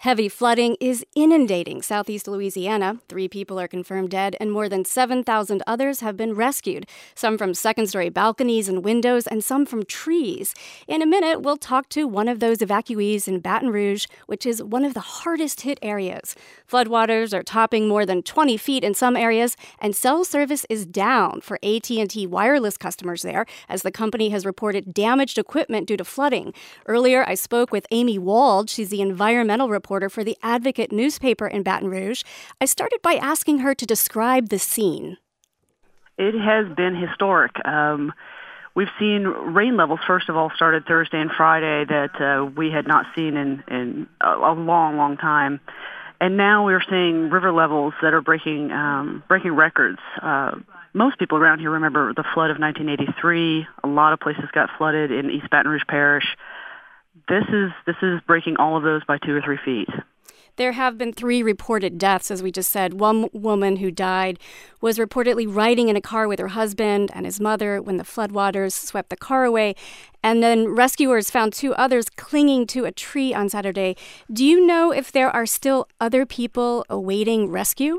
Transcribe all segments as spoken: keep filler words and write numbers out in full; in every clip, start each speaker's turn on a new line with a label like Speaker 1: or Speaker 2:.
Speaker 1: Heavy flooding is inundating southeast Louisiana. Three people are confirmed dead, and more than seven thousand others have been rescued, some from second-story balconies and windows, and some from trees. In a minute, we'll talk to one of those evacuees in Baton Rouge, which is one of the hardest-hit areas. Floodwaters are topping more than twenty feet in some areas, and cell service is down for A T and T wireless customers there, as the company has reported damaged equipment due to flooding. Earlier, I spoke with Amy Wald. She's the environmental reporter for the Advocate newspaper in Baton Rouge. I started by asking her to describe the scene.
Speaker 2: It has been historic. Um, we've seen rain levels, first of all, started Thursday and Friday that uh, we had not seen in, in a, a long, long time. And now we're seeing river levels that are breaking um, breaking records. Uh, most people around here remember the flood of nineteen eighty-three. A lot of places got flooded in East Baton Rouge Parish. This is this is breaking all of those by two or three feet.
Speaker 1: There have been three reported deaths, as we just said. One woman who died was reportedly riding in a car with her husband and his mother when the floodwaters swept the car away. And then rescuers found two others clinging to a tree on Saturday. Do you know if there are still other people awaiting rescue?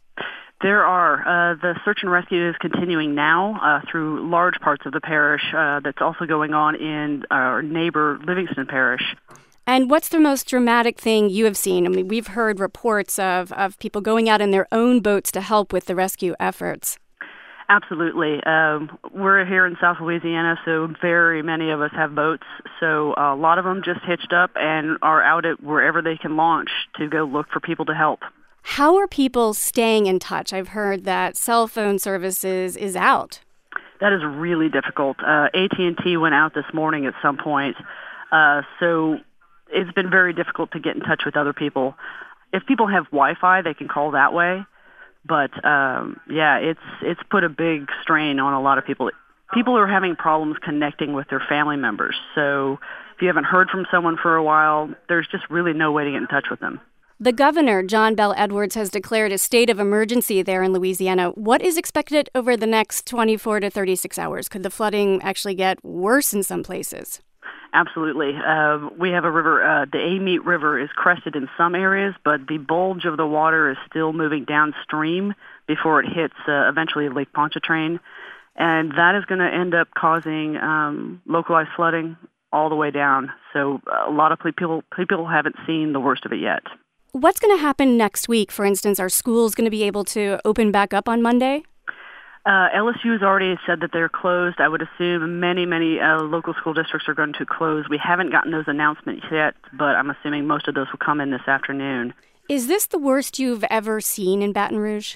Speaker 2: There are. Uh, the search and rescue is continuing now uh, through large parts of the parish. Uh, that's also going on in our neighbor Livingston Parish.
Speaker 1: And what's the most dramatic thing you have seen? I mean, we've heard reports of, of people going out in their own boats to help with the rescue efforts.
Speaker 2: Absolutely. Um, we're here in South Louisiana, so very many of us have boats. So a lot of them just hitched up and are out at wherever they can launch to go look for people to help.
Speaker 1: How are people staying in touch? I've heard that cell phone services is out.
Speaker 2: That is really difficult. Uh, A T and T went out this morning at some point, uh, so it's been very difficult to get in touch with other people. If people have Wi-Fi, they can call that way. But um, yeah, it's it's put a big strain on a lot of people. People are having problems connecting with their family members. So if you haven't heard from someone for a while, there's just really no way to get in touch with them.
Speaker 1: The governor, John Bel Edwards, has declared a state of emergency there in Louisiana. What is expected over the next twenty-four to thirty-six hours? Could the flooding actually get worse in some places?
Speaker 2: Absolutely. Uh, we have a river, uh, the Amite River is crested in some areas, but the bulge of the water is still moving downstream before it hits uh, eventually Lake Pontchartrain. And that is going to end up causing um, localized flooding all the way down. So a lot of people, people haven't seen the worst of it yet.
Speaker 1: What's going to happen next week? For instance, are schools going to be able to open back up on Monday?
Speaker 2: Uh, L S U has already said that they're closed. I would assume many, many uh, local school districts are going to close. We haven't gotten those announcements yet, but I'm assuming most of those will come in this afternoon.
Speaker 1: Is this the worst you've ever seen in Baton Rouge?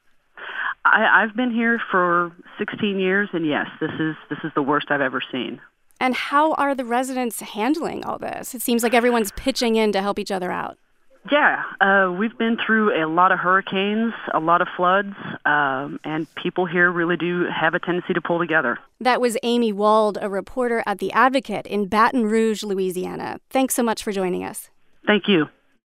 Speaker 2: I, I've been here for sixteen years, and yes, this is this is the worst I've ever seen.
Speaker 1: And how are the residents handling all this? It seems like everyone's pitching in to help each other out.
Speaker 2: Yeah, uh, we've been through a lot of hurricanes, a lot of floods, um, and people here really do have a tendency to pull together.
Speaker 1: That was Amy Wald, a reporter at The Advocate in Baton Rouge, Louisiana. Thanks so much for joining us.
Speaker 2: Thank you.